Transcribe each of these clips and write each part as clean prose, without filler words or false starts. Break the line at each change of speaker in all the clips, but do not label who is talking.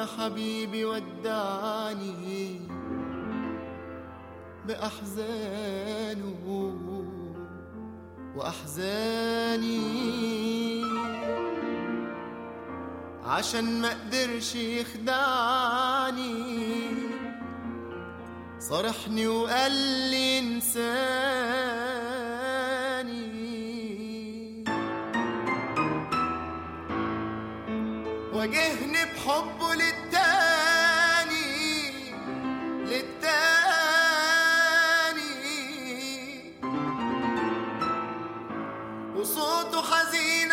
حبيبي ودعني بأحزانه وأحزاني، عشان ما قدرش يخدعني صرحني وقال لي انساني، واجهني بحبه للتاني وصوته حزين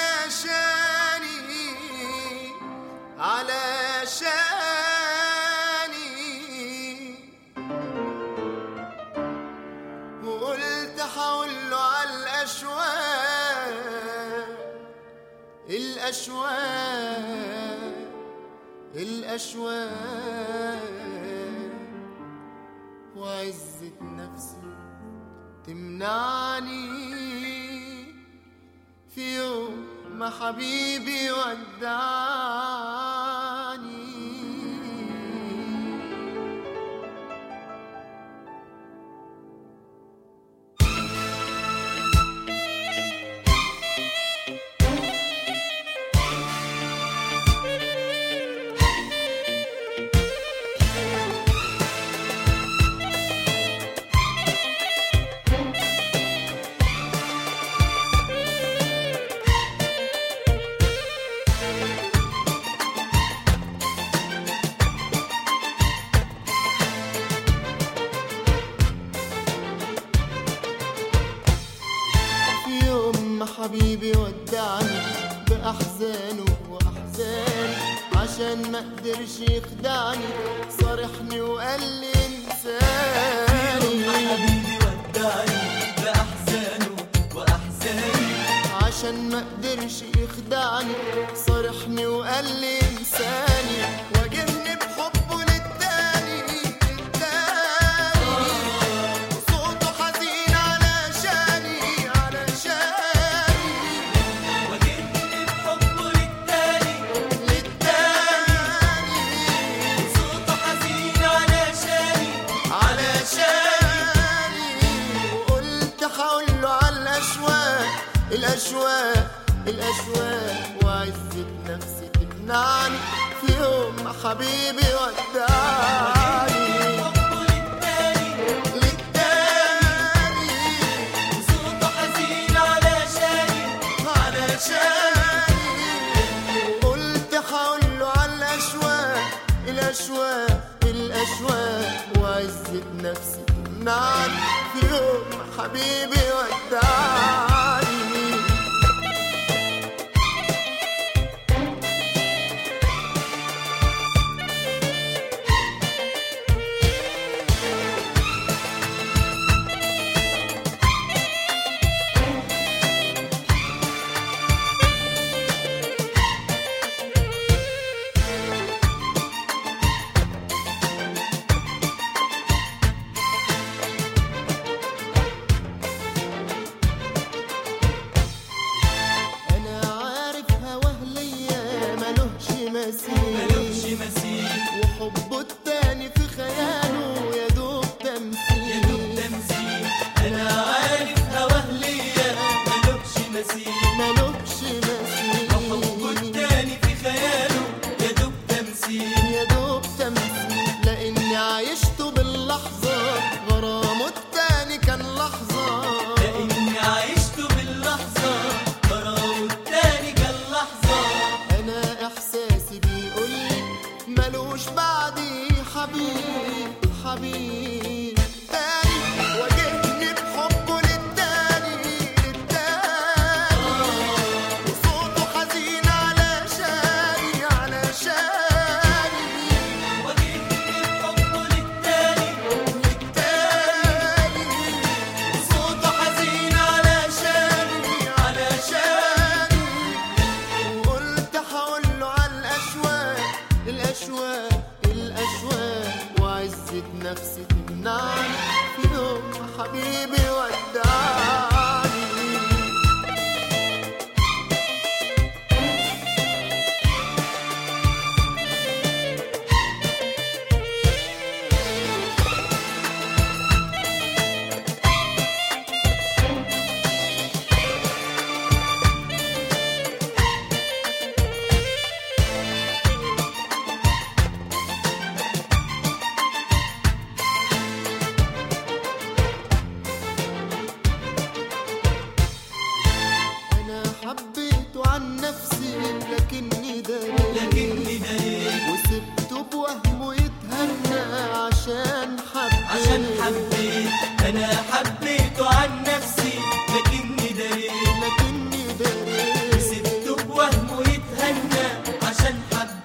علشاني، وقلت حقوله على الأشواق وعزة نفسي تمنعني في يوم ما حبيبي ودعني. حبيبي ودعني بأحزانه وأحزاني، عشان ما قدرش يخدعني صارحني وقال لي انساني.
حبيبي ودعني بأحزانه وأحزاني،
عشان ما قدرش يخدعني صارحني وقال لي انساني، واجهني بحبه للتاني وصوته حزين علشاني الأشواق وعزة نفسي تمنعني في يوم ما حبيبي ودعني. للتاني
وصوته حزين علشاني
قلت حقوله على الأشواق وعزة نفسي تمنعني في يوم ما حبيبي ودعني.
ملوش مثيل
وحبه التاني في خياله يدوب تمثيل.
أنا عارف هواه ليا ملوش مثيل وحبه التاني في خياله يدوب
تمثيل لأني عايشته باللحظة غرامه التاني كان لحظة،
لأني عايشته باللحظة غرامه التاني كان لحظة.
أنا إحساسي بيقولي ملوش بعدي حبيب تاني، واجهني بحبه للتاني وصوته حزين علشاني
واجهني بحبه للتاني وصوته حزين علشاني
وقلت حقوله على الأشواق وعزة نفسي تمنعني في يوم حبيبي ودعني.
أنا حبيته عن نفسي لكني دريت سبته بوهمه يتهنى عشان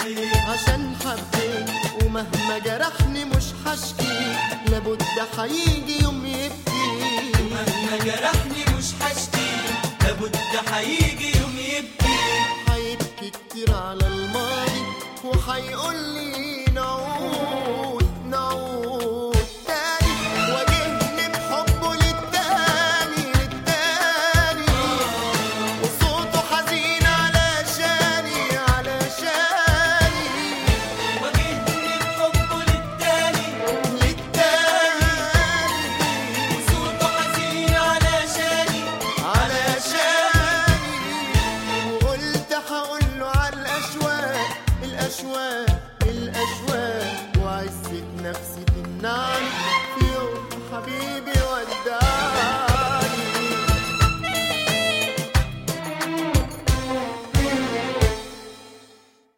حبيت
ومهما جرحني مش هشكي، لابد هيجي يوم يبكي.
مهما جرحني مش هشكي، لابد هيجي يوم يبكي.
هيبكي كتير على الماضي وهيقول لي نعود تاني، واجهني بحبه للتاني وصوته حزين علشاني
واجهني بحبه للتاني وصوته حزين علشاني
وقلت هقوله على الأشواق وعزة نفسي تمنعني في يوم حبيبي ودعني.